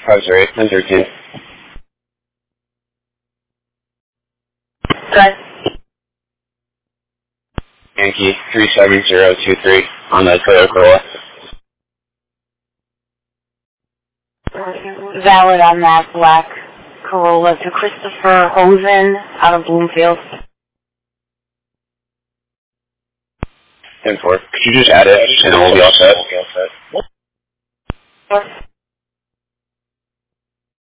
508, 1013. Good. Yankee 37023 on the Toyota Corolla. Valid on that black Corolla to Christopher Hosen out of Bloomfield. 10-4. Could you just add it and we'll be all set? Sure.